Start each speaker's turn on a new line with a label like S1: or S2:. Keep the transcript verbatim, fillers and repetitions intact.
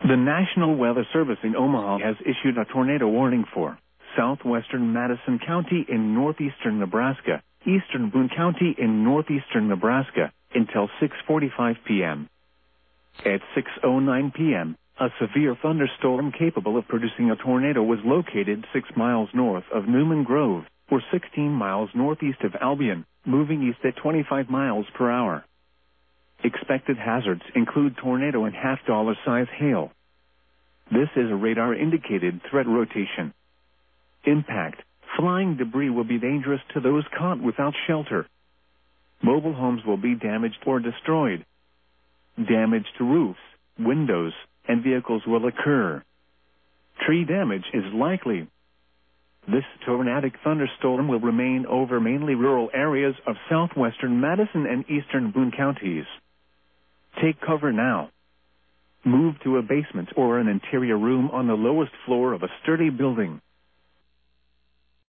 S1: The National Weather Service in Omaha has issued a tornado warning for southwestern Madison County in northeastern Nebraska, eastern Boone County in northeastern Nebraska, until six forty-five p.m. At six oh nine p.m., a severe thunderstorm capable of producing a tornado was located six miles north of Newman Grove, or sixteen miles northeast of Albion, moving east at twenty-five miles per hour. Expected hazards include tornado and half-dollar size hail. This is a radar-indicated threat rotation. Impact: flying debris will be dangerous to those caught without shelter. Mobile homes will be damaged or destroyed. Damage to roofs, windows, and vehicles will occur. Tree damage is likely. This tornadic thunderstorm will remain over mainly rural areas of southwestern Madison and eastern Boone counties. Take cover now. Move to a basement or an interior room on the lowest floor of a sturdy building.